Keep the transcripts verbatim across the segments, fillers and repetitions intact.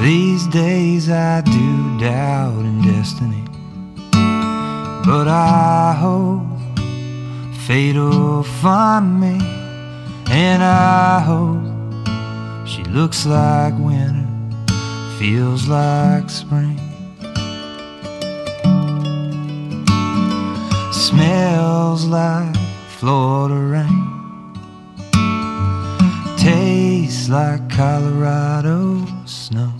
These days I do doubt in destiny, but I hope fate will find me, and I hope she looks like winter, feels like spring, smells like Florida rain, tastes like Colorado snow.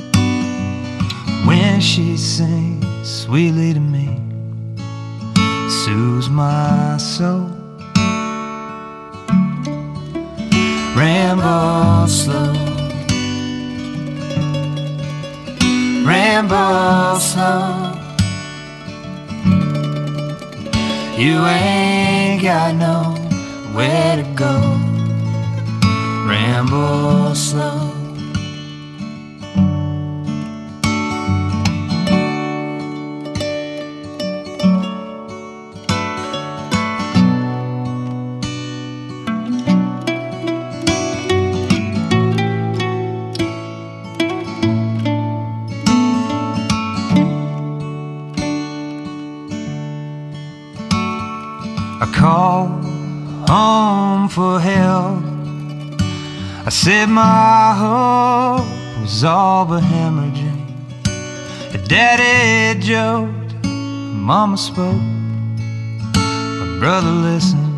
When she sings sweetly to me, soothes my soul. Ramble slow, ramble slow. You ain't got nowhere to go. Ramble slow. I called home for help. I said my hope was all but hemorrhaging. Daddy joked, Mama spoke, my brother listened.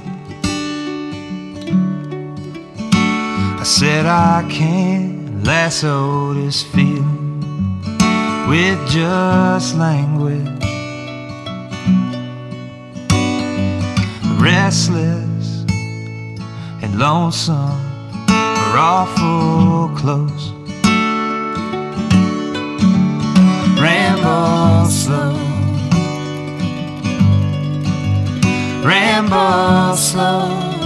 I said I can't lasso this feeling with just language. Restless and lonesome are awful close. Ramble slow, ramble slow.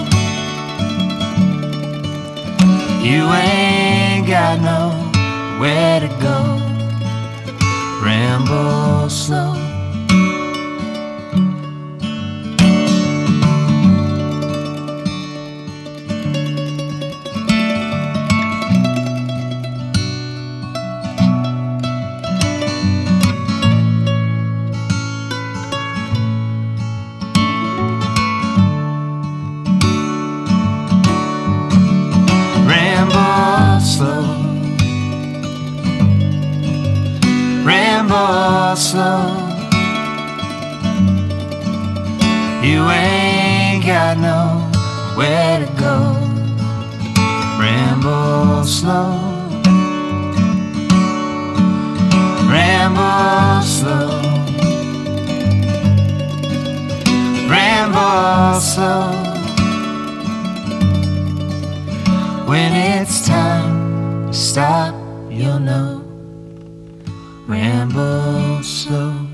You ain't got nowhere to go. Ramble slow. Ramble slow. You ain't got nowhere to go. Ramble slow. Ramble slow. Ramble slow. When it's time to stop, you'll know. Ramble slow.